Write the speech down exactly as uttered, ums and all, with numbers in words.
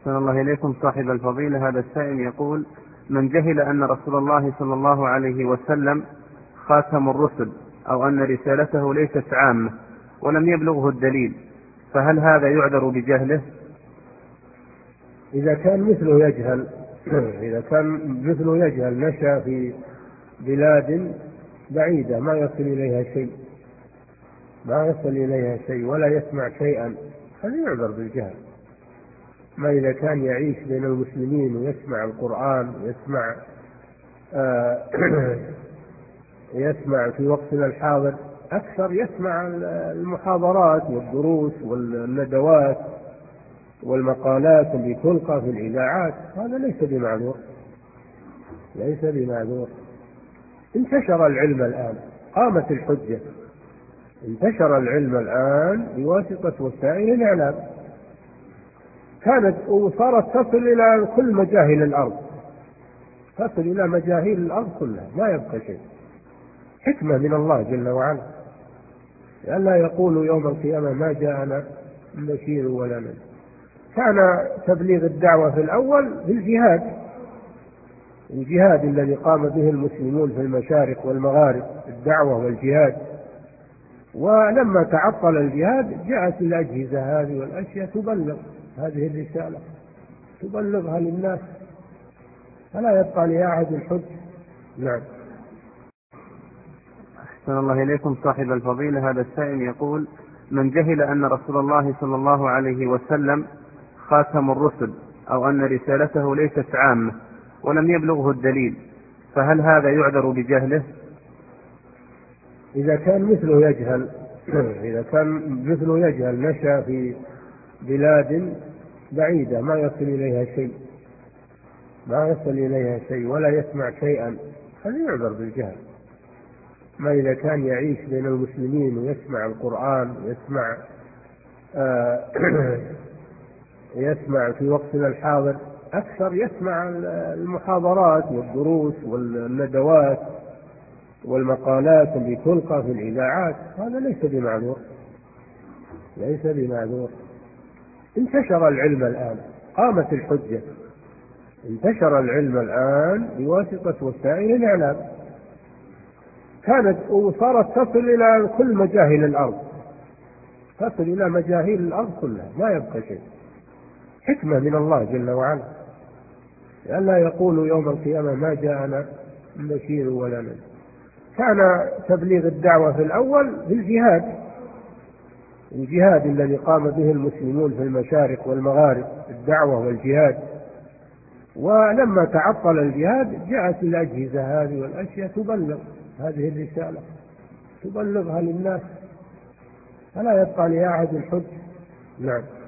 أحسن الله إليكم صاحب الفضيلة. هذا السائل يقول: من جهل أن رسول الله صلى الله عليه وسلم خاتم الرسل أو أن رسالته ليست عامة ولم يبلغه الدليل، فهل هذا يعذر بجهله؟ إذا كان مثله يجهل إذا كان مثله يجهل نشأ في بلاد بعيدة ما يصل إليها شيء ما يصل إليها شيء ولا يسمع شيئا، هذا يعذر بالجهل. ما إذا كان يعيش بين المسلمين ويسمع القرآن ويسمع آه يسمع في وقتنا الحاضر أكثر، يسمع المحاضرات والدروس والندوات والمقالات اللي تلقى في الإذاعات، هذا ليس بمعذور ليس بمعذور. انتشر العلم الآن، قامت الحجة، انتشر العلم الآن بواسطة وسائل الإعلام، كانت وصارت تصل إلى كل مجاهل الأرض، تصل إلى مجاهيل الأرض كلها، ما يبقى شيء. حكمة من الله جل وعلا، لئلا يقول يوم القيامة ما جاءنا بشير ولا نذير. كان تبليغ الدعوة في الأول بالجهاد، الجهاد الذي قام به المسلمون في المشارق والمغارب، الدعوة والجهاد. ولما تعطل الجهاد جاءت الأجهزة هذه والأشياء تبلغ هذه الرسالة، تبلغها للناس، فلا يبقى لأحد الحج. نعم. أحسن الله إليكم صاحب الفضيلة. هذا السائل يقول: من جهل أن رسول الله صلى الله عليه وسلم خاتم الرسل أو أن رسالته ليست عامة ولم يبلغه الدليل، فهل هذا يعذر بجهله؟ إذا كان مثله يجهل إذا كان مثله يجهل نشأ في بلاد بعيدة ما يصل إليها شيء ما يصل إليها شيء ولا يسمع شيئا، هذا يعذر بالجهل. ما إذا كان يعيش بين المسلمين ويسمع القرآن ويسمع آه يسمع في وقتنا الحاضر أكثر، يسمع المحاضرات والدروس والندوات والمقالات اللي تلقى في الإذاعات، هذا ليس بمعذور ليس بمعذور. انتشر العلم الآن، قامت الحجة، انتشر العلم الآن بواسطة وسائل الإعلام، كانت وصارت تصل إلى كل مجاهل الأرض، تصل إلى مجاهيل الأرض كلها، ما يبقى شيء. حكمة من الله جل وعلا، لئلا يقول يوم القيامة ما جاءنا بشير ولا نذير. كان تبليغ الدعوة في الأول بالجهاد، الجهاد الذي قام به المسلمون في المشارق والمغارب، الدعوة والجهاد. ولما تعطل الجهاد جاءت الأجهزة هذه والأشياء تبلغ هذه الرسالة، تبلغها للناس، فلا يبقى لأحد الحج. نعم.